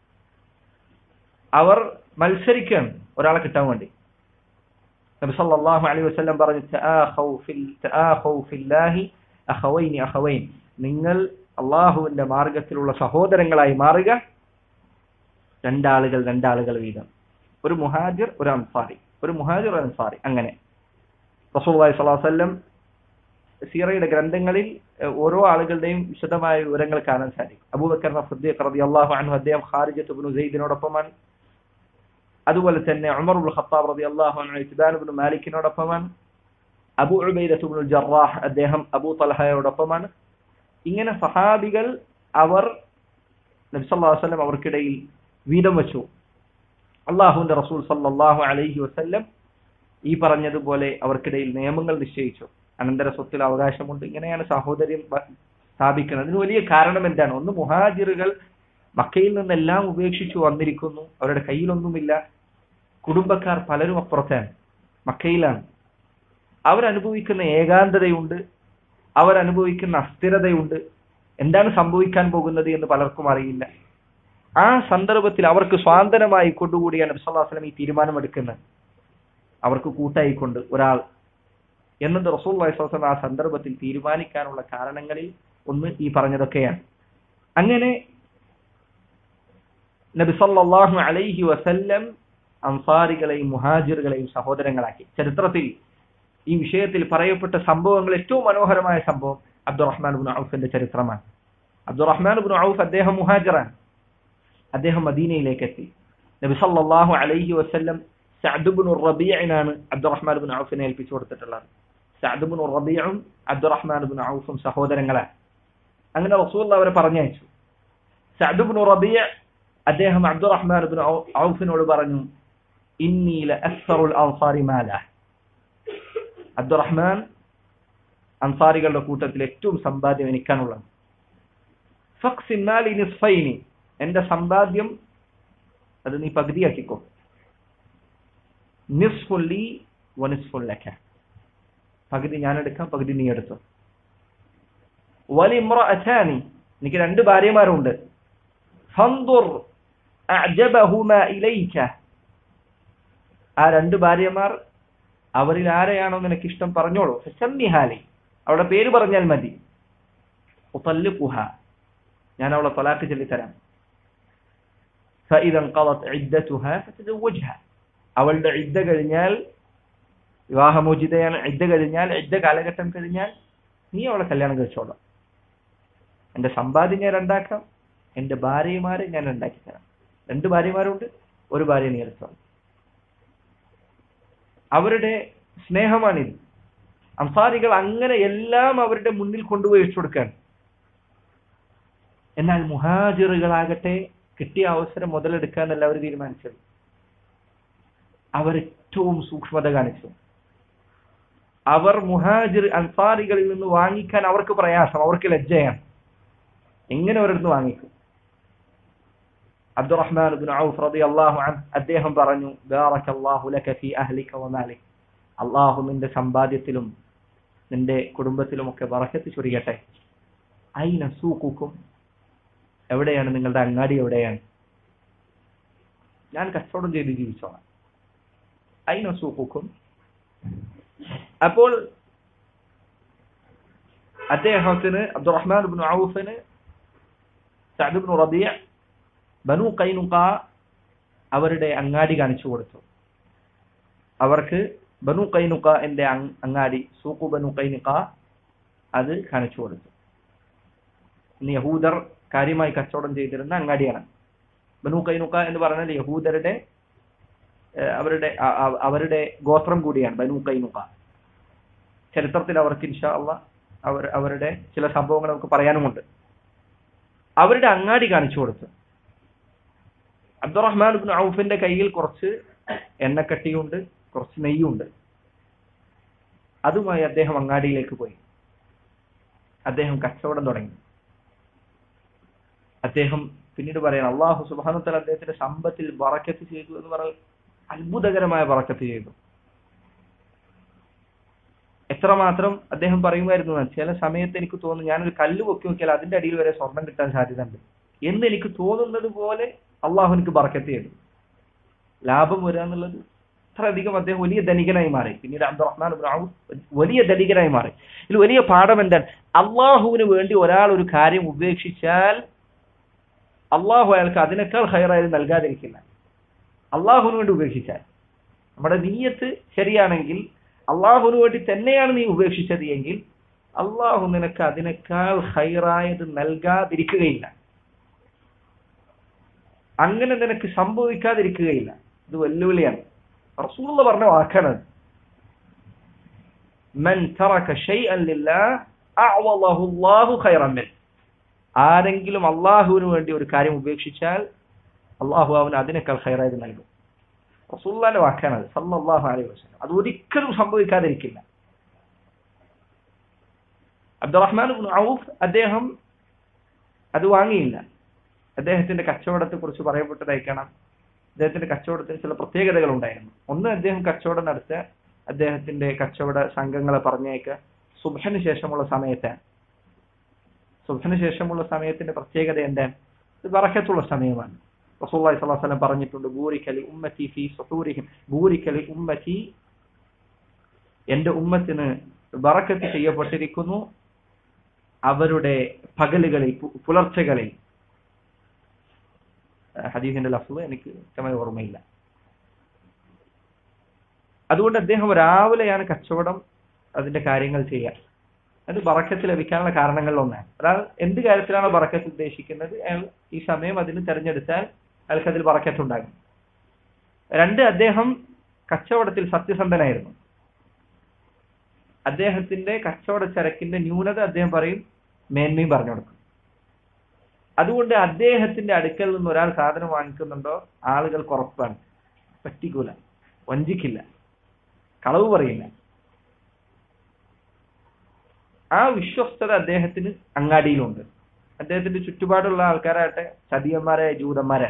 അവർ മത്സരിക്കുകയാണ് ഒരാളെ കിട്ടാൻ വേണ്ടി. നബി സല്ലല്ലാഹു അലൈഹി വസല്ലം പറഞ്ഞു, തആഖൗ ഫിൽ തആഖൗ ഫില്ലാഹി അഖവൈനി അഖവൈൻ, നിങ്ങൾ അള്ളാഹുവിന്റെ മാർഗത്തിലുള്ള സഹോദരങ്ങളായി മാറുക, രണ്ടാളുകൾ രണ്ടാളുകൾ വീതം, ഒരു മുഹാജിർ ഒരു അൻസാരി, ഒരു മുഹാജിർ ഒരു അൻസാരി. അങ്ങനെ റസൂലുള്ളാഹി സ്വല്ലല്ലാഹു അലൈഹി വസല്ലം സീറയുടെ ഗ്രന്ഥങ്ങളിൽ ഓരോ ആളുകളുടെയും വിശദമായ വിവരങ്ങൾ കാണാൻ സാധിക്കും. അബൂബക്കർ സിദ്ദീഖ് റളിയല്ലാഹു അൻഹു അദ്ദേഹം ഖാരിജത്ത് ഇബ്നു സെയ്ദിനോടൊപ്പമാണ്. അതുപോലെ തന്നെ ഉമർ ഇബ്നു ഖത്താബ് റളിയല്ലാഹു അൻഹു ഇത്ബാൻ ഇബ്നു മാലിക്കിനോടൊപ്പമാണ്. അബൂ ഉബൈദ ഇബ്നുൽ ജറാഹ് അദ്ദേഹം അബൂ തൽഹയോടൊപ്പമാണ്. ഇങ്ങനെ സഹാബികൾ അവർ നബി സല്ലല്ലാഹു അലൈഹി വസല്ലം അവർക്കിടയിൽ വീതം വെച്ചു. അള്ളാഹുവിന്റെ റസൂൽ സല്ലല്ലാഹു അലൈഹി വസല്ലം ഈ പറഞ്ഞതുപോലെ അവർക്കിടയിൽ നിയമങ്ങൾ നിശ്ചയിച്ചു. അനന്തര സ്വത്തിൽ അവകാശമുണ്ട്. ഇങ്ങനെയാണ് സഹോദര്യം സ്ഥാപിക്കുന്നത്. അതിന് വലിയ കാരണം എന്താണ്? ഒന്ന്, മുഹാജിറുകൾ മക്കയിൽ നിന്നെല്ലാം ഉപേക്ഷിച്ചു വന്നിരിക്കുന്നു, അവരുടെ കയ്യിലൊന്നുമില്ല, കുടുംബക്കാർ പലരും അപ്പുറത്താണ്, മക്കയിലാണ്. അവരനുഭവിക്കുന്ന ഏകാന്തതയുണ്ട്, അവരനുഭവിക്കുന്ന അസ്ഥിരതയുണ്ട്, എന്താണ് സംഭവിക്കാൻ പോകുന്നത് എന്ന് പലർക്കും അറിയില്ല. ആ സന്ദർഭത്തിൽ അവർക്ക് സ്വാതന്ത്ര്യമായി കൊണ്ടുകൂടിയാണ് നബി സല്ലല്ലാഹു അലൈഹി വസല്ലം ഈ തീരുമാനമെടുക്കുന്നത്, അവർക്ക് കൂട്ടായിക്കൊണ്ട് ഒരാൾ എന്നത് റസൂലുള്ളാഹി സ്വല്ലല്ലാഹു അലൈഹി വസല്ലം ആ സന്ദർഭത്തിൽ തീരുമാനിക്കാനുള്ള കാരണങ്ങളിൽ ഒന്ന് ഈ പറഞ്ഞതൊക്കെയാണ്. അങ്ങനെ നബി സല്ലല്ലാഹു അലൈഹി വസല്ലം അൻസാരികളെയും മുഹാജിറുകളെയും സഹോദരങ്ങളാക്കി. ചരിത്രത്തിൽ ഈ വിഷയത്തിൽ പറയപ്പെട്ട സംഭവങ്ങൾ ഏറ്റവും മനോഹരമായ സംഭവം അബ്ദുറഹ്മാൻ ഇബ്നു ഔഫിന്റെ ചരിത്രമാണ്. അബ്ദുറഹ്മാൻ ഇബ്നു ഔഫ് അദ്ദേഹം മുഹാജിറാണ്. അദ്ദേഹം മദീനയിലേക്ക് എത്തി. നബി സല്ലല്ലാഹു അലൈഹി വസല്ലം സഅദ് ഇബ്നു റബീഇനാണ് അബ്ദുറഹ്മാൻ ഇബ്നു ഔഫിനെ ഏൽപ്പിച്ചു കൊടുത്തിട്ടുള്ളത്. സഅദ് ഇബ്നു റബീഉം അബ്ദുറഹ്മാൻ ഇബ്നു ഔഫും സഹോദരങ്ങളാണ്. അങ്ങനെ റസൂലുള്ളാഹി അവരെ പറഞ്ഞയച്ചു. സഅദ് ഇബ്നു റബീഅ അദ്ദേഹം അബ്ദുറഹ്മാൻ ഇബ്നു ഔഫിനോട് പറഞ്ഞു, ഇന്നി ലഅക്സറുൽ അൻസാരി മാല, അബ്ദുറഹ്മാൻ അൻസാരികളുടെ കൂട്ടത്തിൽ ഏറ്റവും സമ്പാദ്യം എനിക്കാണുള്ളത്. ഫഖ്സിൻ മാലി നിസ്ഫൈനി, എന്റെ സമ്പാദ്യം അത് നീ പകുതിയാക്കിക്കോ. നിസ്ഫുൻ ലി വനിസ്ഫുൻ ലക, പകുതി ഞാൻ എടുക്കാം, പകുതി നീ എടുത്തു. വലിമ്രഅതാനി, എനിക്ക് രണ്ട് ഭാര്യമാരുണ്ട്. ഫൻദുർ അഅജബഹുമാ ഇലൈക, ആ രണ്ട് ഭാര്യമാർ അവരിൽ ആരെയാണോ നിനക്ക് ഇഷ്ടം പറഞ്ഞോളൂ. ഫസമ്മിഹാലി, അവരുടെ പേര് പറഞ്ഞാൽ മതി. ഉതല്ലിഖുഹ, ഞാൻ അവളെ തലാഖ് ചൊല്ലിത്തരാം. ഫഇദൻ ഖളത് ഇദ്ദതുഹ ഫതസവ്വജ്ഹ, അവളുടെ ഇദ്ദ കഴിഞ്ഞാൽ, വിവാഹമോചിതയാണ്, ഇദ്ദ കഴിഞ്ഞാൽ, ഇദ്ദ കാലഘട്ടം കഴിഞ്ഞാൽ നീ അവളെ കല്യാണം കഴിച്ചോളാം. എന്റെ സമ്പാദ്യം ഞാൻ രണ്ടാക്കാം, എന്റെ ഭാര്യമാരെ ഞാൻ ഉണ്ടാക്കി തരാം. രണ്ട് ഭാര്യമാരുണ്ട്, ഒരു ഭാര്യ നീ എടുത്തോളാം. അവരുടെ സ്നേഹമാണിത്. അൻസാരികൾ അങ്ങനെ എല്ലാം അവരുടെ മുന്നിൽ കൊണ്ടുപോയി വെച്ചു കൊടുക്കാൻ. എന്നാൽ മുഹാജിറുകളാകട്ടെ കിട്ടിയ അവസരം മുതലെടുക്കാനല്ല അവർ തീരുമാനിച്ചത്. അവർ ഏറ്റവും സൂക്ഷ്മത കാണിച്ചു. അവർ മുഹാജിർ അൻസാരികളിൽ നിന്ന് വാങ്ങിക്കാൻ അവർക്ക് പ്രയാസം, അവർക്ക് ലജ്ജയാണ്. എങ്ങനെ അവരെടുത്ത് വാങ്ങിക്കും? അബ്ദുറഹ്മാൻ ഇബ്നു ഔഫ് റളിയല്ലാഹു അൻഹു അദ്ദേഹം പറഞ്ഞു, ബാറകല്ലാഹു ലക ഫീ അഹ്ലിക വമാലിക, അല്ലാഹു നിന്റെ സമ്പാദ്യത്തിലും നിന്റെ കുടുംബത്തിലും ഒക്കെ ബറക്കത്ത് ചൊരിയട്ടെ. ഐന സൂഖുക്കും, എവിടെയാണ് നിങ്ങളുടെ അങ്ങാടി, എവിടെയാണ്? ഞാൻ കച്ചവടം ചെയ്ത് ജീവിച്ചോളാം. ഐന സൂഖുക്കും. അപ്പോൾ അദ്ദേഹത്തിന് അബ്ദുറഹ്മാൻ ഇബ്നു ഔഫിന് Saad ibn Rabia Banu Qaynuqa അവരുടെ അങ്ങാടി കാണിച്ചു കൊടുത്തു. അവർക്ക് ബനു ഖൈനുഖ എന്റെ അങ്ങാടി, സൂഖു ബനു ഖൈനുഖ, അത് കാണിച്ചു കൊടുത്തു. ഇന്ന് യഹൂദർ കാര്യമായി കച്ചവടം ചെയ്തിരുന്ന അങ്ങാടിയാണ്. ബനു ഖൈനുഖ എന്ന് പറഞ്ഞാൽ യഹൂദരുടെ അവരുടെ അവരുടെ ഗോത്രം കൂടിയാണ് ബനു ഖൈനുഖ. ചരിത്രത്തിൽ അവർക്ക് ഇൻഷാ അല്ലാഹ് അവർ അവരുടെ ചില സംഭവങ്ങൾ നമുക്ക് പറയാനുമുണ്ട്. അവരുടെ അങ്ങാടി കാണിച്ചു കൊടുത്തു. അബ്ദുറഹ്മാൻ ഇബ്നു ഔഫിന്റെ കയ്യിൽ കുറച്ച് എണ്ണക്കട്ടിയുണ്ട്, കുറച്ച് നെയ്യുണ്ട്. അതുമായി അദ്ദേഹം അങ്ങാടിയിലേക്ക് പോയി. അദ്ദേഹം കച്ചവടം തുടങ്ങി. അദ്ദേഹം പിന്നീട് പറയാൻ, അല്ലാഹു സുബ്ഹാനഹു വ തആല അദ്ദേഹത്തിന്റെ സമ്പത്തിൽ ബറക്കത്ത് ചെയ്തു എന്ന് പറഞ്ഞാൽ അത്ഭുതകരമായ ബറക്കത്ത് ചെയ്തു. എത്രമാത്രം അദ്ദേഹം പറയുമായിരുന്നു, ചില സമയത്ത് എനിക്ക് തോന്നുന്നു ഞാനൊരു കല്ല് പൊക്കി നോക്കിയാൽ അതിന്റെ അടിയിൽ വരെ സ്വർണം കിട്ടാൻ സാധ്യതയുണ്ട് എന്ന് എനിക്ക് തോന്നുന്നത് പോലെ അള്ളാഹു എനിക്ക് ബറക്കത്ത് ചെയ്തു. ലാഭം വരിക എന്നുള്ളത് അത്രയധികം അദ്ദേഹം വലിയ ധനികനായി മാറി. പിന്നീട് അബ്ദുറഹ്മാൻ ഇബ്നു ഔഫ് വലിയ ധനികനായി മാറി. ഇതിൽ വലിയ പാഠം എന്താണ്? അള്ളാഹുവിന് വേണ്ടി ഒരാൾ ഒരു കാര്യം ഉപേക്ഷിച്ചാൽ അള്ളാഹു അയാൾക്ക് അതിനേക്കാൾ ഹൈറായി നൽകാതിരിക്കില്ല. അള്ളാഹുവിന് വേണ്ടി ഉപേക്ഷിച്ചാൽ, നമ്മുടെ നിയ്യത്ത് ശരിയാണെങ്കിൽ, അള്ളാഹുവിന് വേണ്ടി തന്നെയാണ് നീ ഉപേക്ഷിച്ചത് എങ്കിൽ അള്ളാഹു നിനക്ക് അതിനേക്കാൾ ഹൈറായത് നൽകാതിരിക്കുകയില്ല. അങ്ങനെ നിനക്ക് സംഭവിക്കാതിരിക്കുകയില്ല. ഇത് വെല്ലുവിളിയാണ്. റസൂലുള്ള പറഞ്ഞ വാക്കാണത്. മൻ തറക ശൈഅൻ ലില്ലാഹ് അഅവളഹു അല്ലാഹു ഖൈറൻ മിൻ. ആരെങ്കിലും അള്ളാഹുവിന് വേണ്ടി ഒരു കാര്യം ഉപേക്ഷിച്ചാൽ അള്ളാഹു അവന് അതിനേക്കാൾ ഹൈറായത് നൽകും. റസൂലുള്ളാഹിന്റെ വാക്കാണത് സല്ലല്ലാഹു അലൈഹി വസല്ലം. അത് ഒരിക്കലും സംഭവിക്കാതിരിക്കില്ല. അബ്ദുറഹ്മാൻ ഇബ്നു ഔഫ് അദ്ദേഹം അത് വാങ്ങിയില്ല. അദ്ദേഹത്തിന്റെ കച്ചവടത്തെ കുറിച്ച് പറയപ്പെട്ടതായി കാണാം. അദ്ദേഹത്തിന്റെ കച്ചവടത്തിന് ചില പ്രത്യേകതകൾ ഉണ്ടായിരുന്നു. ഒന്ന്, അദ്ദേഹം കച്ചവടം നടത്തുക, അദ്ദേഹത്തിന്റെ കച്ചവട സംഘങ്ങളെ പറഞ്ഞേക്കുക സുബ്ഹിന് ശേഷമുള്ള സമയത്താണ്. സുബ്ഹിന് ശേഷമുള്ള സമയത്തിന്റെ പ്രത്യേകത എന്താണ്? ഇത് ബറക്കത്തുള്ള സമയമാണ്. റസൂലുള്ളാഹി സ്വല്ലല്ലാഹു അലൈഹി വസല്ലം പറഞ്ഞിട്ടുണ്ട്, ബൂരിക ലി ഉമ്മത്തി ഫീ സുഹൂരിഹിം, ബൂരിക ലി ഉമ്മത്തി, എന്റെ ഉമ്മത്തിന് ബറക്കത്ത് ചെയ്യപ്പെട്ടിരിക്കുന്നു അവരുടെ പകലുകളിൽ, പുലർച്ചകളിൽ. ഹദീസിന്റെ ലഫ്ള് എനിക്ക് വ്യക്തമായി ഓർമ്മയില്ല. അതുകൊണ്ട് അദ്ദേഹം രാവിലെയാണ് കച്ചവടം അതിന്റെ കാര്യങ്ങൾ ചെയ്യാൻ. അത് ബറക്കത്ത് ലഭിക്കാനുള്ള കാരണങ്ങളിൽ ഒന്നാണ്. ഒരാൾ എന്ത് കാര്യത്തിലാണോ ബറക്കത്ത് ഉദ്ദേശിക്കുന്നത് അയാൾ ഈ സമയം അതിന് തെരഞ്ഞെടുത്താൽ അയാൾക്ക് അതിൽ ബറക്കത്ത് ഉണ്ടാകും. രണ്ട്, അദ്ദേഹം കച്ചവടത്തിൽ സത്യസന്ധനായിരുന്നു. അദ്ദേഹത്തിന്റെ കച്ചവട ചരക്കിന്റെ ന്യൂനത അദ്ദേഹം പറയും, മേന്മയും പറഞ്ഞു കൊടുക്കും. അതുകൊണ്ട് അദ്ദേഹത്തിന്റെ അടുക്കൽ നിന്ന് ഒരാൾ സാധനം വാങ്ങിക്കുന്നുണ്ടോ ആളുകൾക്ക് ഉറപ്പാണ്, പറ്റിക്കൂല, വഞ്ചിക്കില്ല, കളവ് പറയില്ല. ആ വിശ്വസ്തത അദ്ദേഹത്തിന് അങ്ങാടിയിലുണ്ട്. അദ്ദേഹത്തിന്റെ ചുറ്റുപാടുള്ള ആൾക്കാരാകട്ടെ ചതിയന്മാരെ, ജൂതന്മാരെ.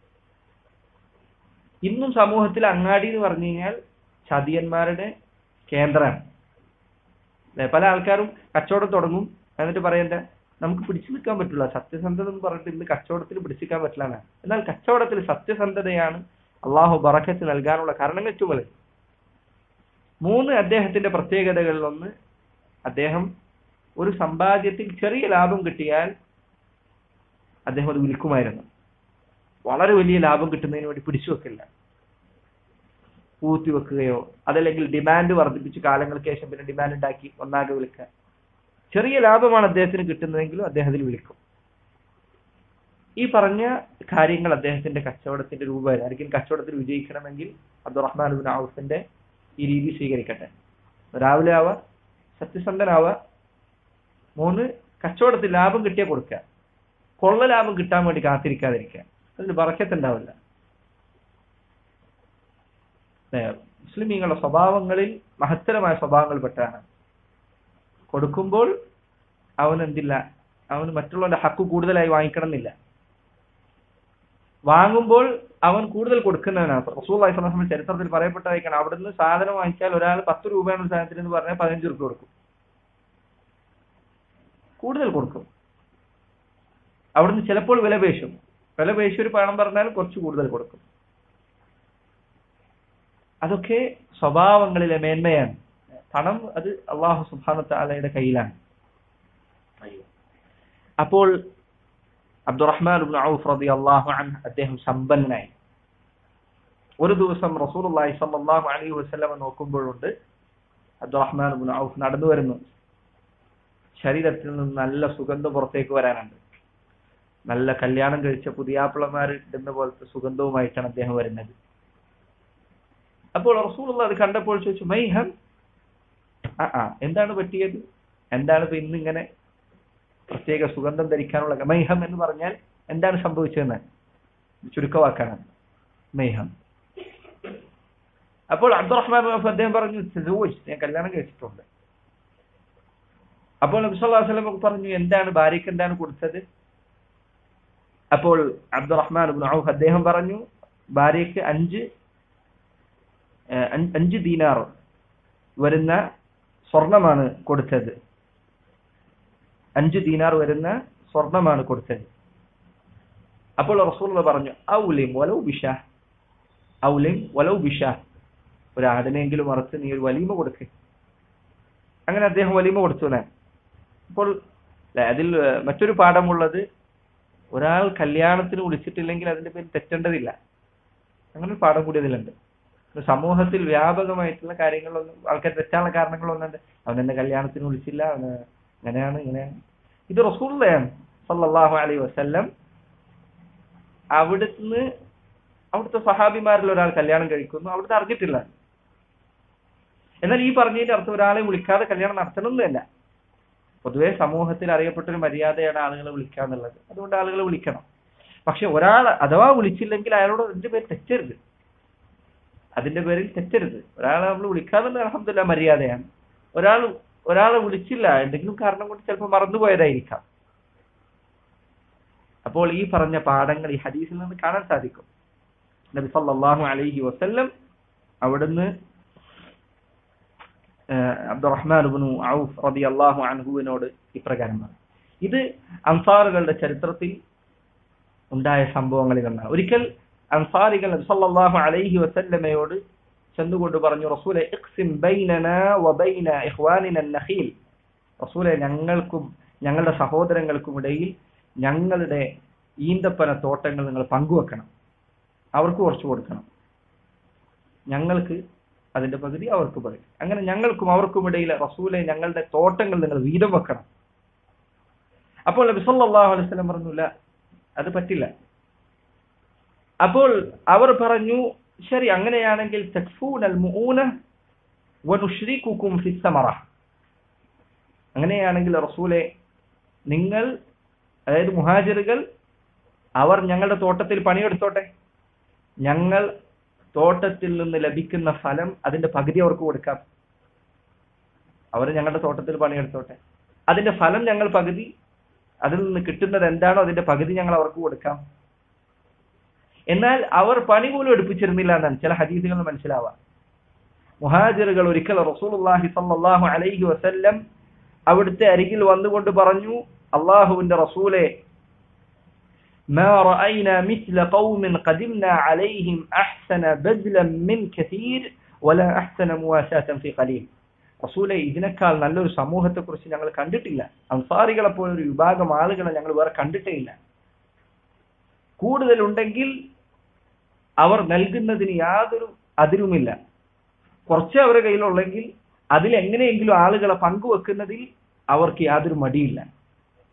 ഇന്നും സമൂഹത്തിൽ അങ്ങാടി എന്ന് പറഞ്ഞു കഴിഞ്ഞാൽ ചതിയന്മാരുടെ കേന്ദ്രമാണ്. അല്ലെ? പല ആൾക്കാരും കച്ചവടം തുടങ്ങും, എന്നിട്ട് പറയണ്ട നമുക്ക് പിടിച്ചു നിൽക്കാൻ പറ്റില്ല, സത്യസന്ധത എന്ന് പറഞ്ഞിട്ട് ഇന്ന് കച്ചവടത്തിൽ പിടിച്ചിരിക്കാൻ പറ്റില്ലാണ്. എന്നാൽ കച്ചവടത്തിൽ സത്യസന്ധതയാണ് അള്ളാഹു ബറക്കത്ത് നൽകാനുള്ള കാരണങ്ങൾ ഏറ്റവും വലുത്. മൂന്ന്, അദ്ദേഹത്തിന്റെ പ്രത്യേകതകളിലൊന്ന് അദ്ദേഹം ഒരു സമ്പാദ്യത്തിൽ ചെറിയ ലാഭം കിട്ടിയാൽ അദ്ദേഹം അത് വിൽക്കുമായിരുന്നു. വളരെ വലിയ ലാഭം കിട്ടുന്നതിന് വേണ്ടി പിടിച്ചു വെക്കില്ല, പൂത്തി വെക്കുകയോ അതല്ലെങ്കിൽ ഡിമാൻഡ് വർദ്ധിപ്പിച്ച് കാലങ്ങൾക്ക് ശേഷം പിന്നെ ഡിമാൻഡ് ഉണ്ടാക്കി ഒന്നാകെ വിൽക്കുക. ചെറിയ ലാഭമാണ് അദ്ദേഹത്തിന് കിട്ടുന്നതെങ്കിലും അദ്ദേഹത്തിൽ വിൽക്കും. ഈ പറഞ്ഞ കാര്യങ്ങൾ അദ്ദേഹത്തിന്റെ കച്ചവടത്തിന്റെ രൂപമായിരുന്നു. ആയിരിക്കും കച്ചവടത്തിൽ വിജയിക്കണമെങ്കിൽ അബ്ദുറഹ്മാൻ ഇബ്നു ഔഫിന്റെ ഈ രീതി സ്വീകരിക്കട്ടെ. രാവിലെ ആവുക, സത്യസന്ധനാവുക. മൂന്ന്, കച്ചവടത്തിൽ ലാഭം കിട്ടിയാൽ കൊടുക്കുക. കൊള്ള ലാഭം കിട്ടാൻ വേണ്ടി കാത്തിരിക്കാതിരിക്കുക, അതിന് ബറക്കത്തുണ്ടാവില്ല. മുസ്ലിമീങ്ങളുടെ സ്വഭാവങ്ങളിൽ മഹത്തരമായ സ്വഭാവങ്ങൾപ്പെട്ടാണ് കൊടുക്കുമ്പോൾ അവൻ എന്തില്ല, അവന് മറ്റുള്ളവന്റെ ഹക്ക് കൂടുതലായി വാങ്ങിക്കണം എന്നില്ല. വാങ്ങുമ്പോൾ അവൻ കൂടുതൽ കൊടുക്കുന്നവനാണ്. റസൂലുള്ളാഹി സ്വല്ലല്ലാഹു അലൈഹി വസല്ലം ചരിത്രത്തിൽ പറയപ്പെട്ടതായിരിക്കണം, അവിടുന്ന് സാധനം വാങ്ങിച്ചാൽ ഒരാൾ പത്ത് രൂപയാണ് സാധനത്തിന് എന്ന് പറഞ്ഞാൽ പതിനഞ്ച് രൂപ കൊടുക്കും, കൂടുതൽ കൊടുക്കും. അവിടുന്ന് ചിലപ്പോൾ വില പേശും, വില പേശി ഒരു പണം പറഞ്ഞാൽ കുറച്ച് കൂടുതൽ കൊടുക്കും. അതൊക്കെ സ്വഭാവങ്ങളിലെ മേന്മയാണ്. പണം അത് അല്ലാഹു സുബ്ഹാനഹു വ തആലയുടെ കയ്യിലാണ്. അപ്പോൾ അബ്ദുറഹ്മാൻ ഇബ്നു ഔഫ് റളിയല്ലാഹു അൻഹു അദ്ദേഹം സമ്പന്നനായി. ഒരു ദിവസം റസൂലുള്ളാഹി സ്വല്ലല്ലാഹു അലൈഹി വസല്ലം നോക്കുമ്പോഴുണ്ട് അബ്ദുറഹ്മാൻ ഇബ്നു ഔഫ് നടന്നു വരുന്നു. ശരീരത്തിൽ നിന്ന് നല്ല സുഗന്ധം പുറത്തേക്ക് വരാനുണ്ട്. നല്ല കല്യാണം കഴിച്ച പുതിയാപ്പിളമാർ ഇടുന്ന പോലത്തെ സുഗന്ധവുമായിട്ടാണ് അദ്ദേഹം വരുന്നത്. അപ്പോൾ റസൂലുള്ളാഹി അത് കണ്ടപ്പോൾ ചോദിച്ചു, മൈഹം, ആ ആ എന്താണ് പറ്റിയത്, എന്താണ് ഇപ്പൊ ഇന്ന് ഇങ്ങനെ പ്രത്യേക സുഗന്ധം ധരിക്കാനുള്ള? മൈഹം എന്ന് പറഞ്ഞാൽ എന്താണ് സംഭവിച്ചതെന്ന് ചുരുക്കവാക്കാണ് മൈഹം. അപ്പോൾ അബ്ദുറഹ്മാൻ അദ്ദേഹം പറഞ്ഞു, ഞാൻ കല്യാണം കഴിച്ചിട്ടുണ്ട്. അപ്പോൾ നബി സല്ലല്ലാഹു അലൈഹി വസല്ലം പറഞ്ഞു, എന്താണ് ഭാര്യയ്ക്ക് എന്താണ് കൊടുത്തത്? അപ്പോൾ അബ്ദുറഹ്മാൻ ഇബ്നു ഔഫ് അദ്ദേഹം പറഞ്ഞു, ഭാര്യയ്ക്ക് അഞ്ച് അഞ്ച് ദീനാർ വരുന്ന സ്വർണമാണ് കൊടുത്തത്. അഞ്ച് ദീനാർ വരുന്ന സ്വർണമാണ് കൊടുത്തത്. അപ്പോൾ റസൂലുള്ളാഹി പറഞ്ഞു, ഔലിം വലൗ ബിശാ, ഔലിം വലൗ ബിശാ, ഒരു ആടിനെങ്കിലും അറുത്ത് നീ ഒരു വലീമ കൊടുക്ക്. അങ്ങനെ അദ്ദേഹം വലീമ കൊടുത്തു. അപ്പോൾ അതിൽ മറ്റൊരു പാഠമുള്ളത്, ഒരാൾ കല്യാണത്തിന് വിളിച്ചിട്ടില്ലെങ്കിൽ അതിന്റെ പേര് തെറ്റേണ്ടതില്ല. അങ്ങനെ ഒരു പാഠം കൂടി അതിലുണ്ട്. സമൂഹത്തിൽ വ്യാപകമായിട്ടുള്ള കാര്യങ്ങളൊന്നും, ആൾക്കാർ തെറ്റാനുള്ള കാരണങ്ങളൊന്നുണ്ട്. അവൻ എന്നെ കല്യാണത്തിന് വിളിച്ചില്ല, അവന് അങ്ങനെയാണ് ഇങ്ങനെയാണ്. ഇത് റസൂലുള്ളാഹി സ്വല്ലല്ലാഹു അലൈഹി വസല്ലം അവിടുന്ന് അവിടുത്തെ സഹാബിമാരിൽ ഒരാൾ കല്യാണം കഴിക്കുന്നു, അവിടുത്തെ അറിഞ്ഞിട്ടില്ല. എന്നാൽ ഈ പറഞ്ഞതിന്റെ അർത്ഥം ഒരാളെ വിളിക്കാതെ കല്യാണം നടത്തണമെന്നല്ല. പൊതുവെ സമൂഹത്തിൽ അറിയപ്പെട്ടൊരു മര്യാദയാണ് ആളുകളെ വിളിക്കുക എന്നുള്ളത്. അതുകൊണ്ട് ആളുകളെ വിളിക്കണം. പക്ഷെ ഒരാൾ അഥവാ വിളിച്ചില്ലെങ്കിൽ അയാളോട് അതിന്റെ പേര് തെറ്റരുത്, അതിന്റെ പേരിൽ തെറ്റരുത്. ഒരാളെ നമ്മൾ വിളിക്കാതെ അൽഹംദുലില്ലാഹ് മര്യാദയാണ്. ഒരാൾ ഒരാളെ വിളിച്ചില്ല, എന്തെങ്കിലും കാരണം കൊണ്ട് ചിലപ്പോൾ മറന്നുപോയതായിരിക്കാം. അപ്പോൾ ഈ പറഞ്ഞ പാഠങ്ങൾ ഈ ഹദീസിൽ നിന്ന് കാണാൻ സാധിക്കും. നബി സല്ലല്ലാഹു അലൈഹി വസല്ലം അവിടുന്ന് അബ്ദുറഹ്മാൻ ഇബ്നു ഔഫ് റളിയല്ലാഹു അൻഹുവിനോട് ഇപ്രകാരം പറഞ്ഞു. ഇത് അൻസാറുകളുടെ ചരിത്രത്തിൽ ഉണ്ടായ സംഭവങ്ങളിൽ ഒന്നാണ്. ഒരിക്കൽ അൻസാരികൾ നബി സല്ലല്ലാഹു അലൈഹി വസല്ലമയോട് ചെന്നുകൊണ്ട് പറഞ്ഞു, റസൂലേ ഇഖ്സിം ബൈനനാ വബൈന ഇഖ്വാനിന അൻ-നഖീൽ, റസൂലേ ഞങ്ങൾക്കും ഞങ്ങളുടെ സഹോദരങ്ങൾക്കും ഇടയിൽ ഞങ്ങളുടെ ഈന്തപ്പന തോട്ടങ്ങൾ നിങ്ങൾ പങ്കുവെക്കണം, അവർക്ക് കുറച്ച് കൊടുക്കണം, ഞങ്ങൾക്ക് അതിന്റെ പകുതി അവർക്ക് പകുതി, അങ്ങനെ ഞങ്ങൾക്കും അവർക്കും ഇടയിൽ റസൂലെ ഞങ്ങളുടെ തോട്ടങ്ങൾ നിങ്ങൾ വീതം വെക്കണം. അപ്പോൾ നബി സല്ലല്ലാഹു അലൈഹി വസല്ലം പറഞ്ഞില്ല, അത് പറ്റില്ല. അപ്പോൾ അവർ പറഞ്ഞു, ശരി, അങ്ങനെയാണെങ്കിൽ തക്ഫൂനൽ മുഊന വനുശ്രികുകും ഫിസ്സമറ, അങ്ങനെയാണെങ്കിൽ റസൂലെ നിങ്ങൾ, അതായത് മുഹാജിറുകൾ, അവർ ഞങ്ങളുടെ തോട്ടത്തിൽ പണിയെടുത്തോട്ടെ, ഞങ്ങൾ തോട്ടത്തിൽ നിന്ന് ലഭിക്കുന്ന ഫലം അതിന്റെ പകുതി അവർക്ക് കൊടുക്കാം. അവർ ഞങ്ങളുടെ തോട്ടത്തിൽ പണിയെടുത്തോട്ടെ, അതിന്റെ ഫലം ഞങ്ങൾ പകുതി, അതിൽ നിന്ന് കിട്ടുന്നത് എന്താണോ അതിന്റെ പകുതി ഞങ്ങൾ അവർക്ക് കൊടുക്കാം. എന്നാൽ അവർ പണി പോലും എടുപ്പിച്ചിരുന്നില്ല എന്നാണ് ചില ഹദീസുകൾ മനസ്സിലാവാം. മുഹാജിറുകൾ ഒരിക്കൽ റസൂലുള്ളാഹി സ്വല്ലല്ലാഹു അലൈഹി വസല്ലം അവിടുത്തെ അരികിൽ വന്നുകൊണ്ട് പറഞ്ഞു, അല്ലാഹുവിന്റെ റസൂലേ, മാ റഅയ്നാ മിസ്ല ഖൗമിൻ ഖദിംനാ അലൈഹിം അഹ്സന ബദ്ലൻ മിൻ കസീർ വലാ അഹ്സന മുവാസാതൻ ഫീ ഖലീൽ. റസൂലെ ഇതിനേക്കാൾ നല്ലൊരു സമൂഹത്തെ കുറിച്ച് ഞങ്ങൾ കണ്ടിട്ടില്ല. അൻസാരികളെ പോലെ ഒരു വിഭാഗം ആളുകളെ ഞങ്ങൾ വേറെ കണ്ടിട്ടേ ഇല്ല. കൂടുതലുണ്ടെങ്കിൽ അവർ നൽകുന്നതിന് യാതൊരു അതിരുമില്ല. കുറച്ച് അവരുടെ കയ്യിലുള്ളെങ്കിൽ അതിൽ എങ്ങനെയെങ്കിലും ആളുകളെ പങ്കുവെക്കുന്നതിൽ അവർക്ക് യാതൊരു മടിയില്ല.